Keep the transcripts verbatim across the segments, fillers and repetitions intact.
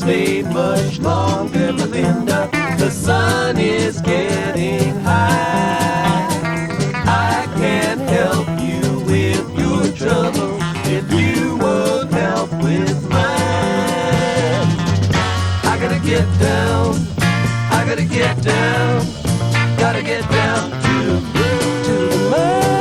stay much longer, Melinda. The sun is getting high. I can help you with your trouble if you won't help with mine. I gotta get down, I gotta get down, gotta get down to, to the mine.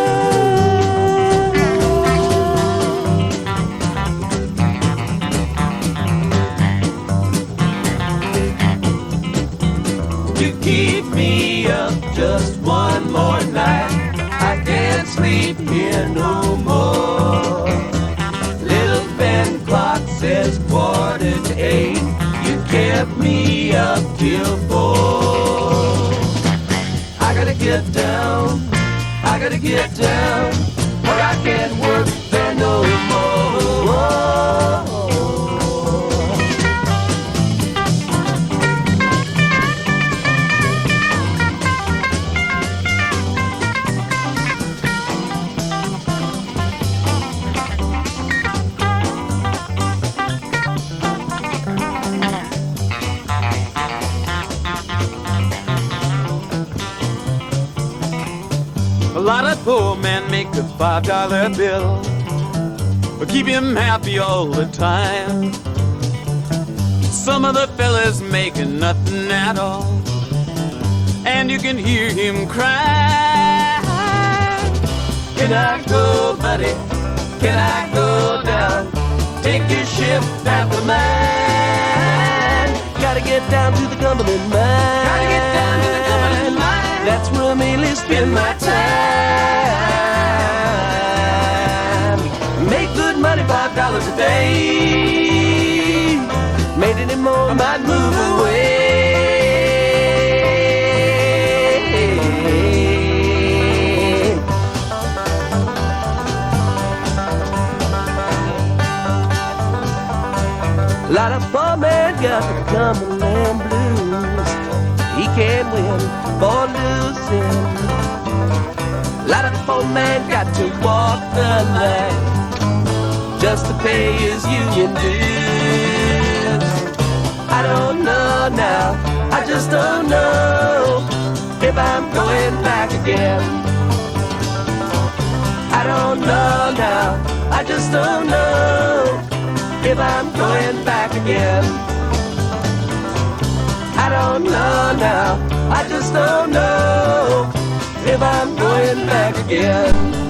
You keep me up just one more night, I can't sleep here no more. Little Ben clock says quarter to eight, you kept me up till four. I gotta get down, I gotta get down, or I can't work there no more. A lot of poor men make a five dollar bill, but keep him happy all the time. Some of the fellas making nothing at all, and you can hear him cry. Can I go, buddy? Can I go down? Take your ship after mine. Gotta get down to the Cumberland mine. Gotta get down to the Cumberland mine. That's where I mainly spend my time. Make good money, five dollars a day. Made any more, I might move away. A lot of poor men got the Cumberland blues. He can't win, born losing. A lot of poor men got to walk the line just to pay his union dues. I don't know now, I just don't know if I'm going back again. I don't know now, I just don't know if I'm going back again. I don't know now, I just don't know if I'm going back again.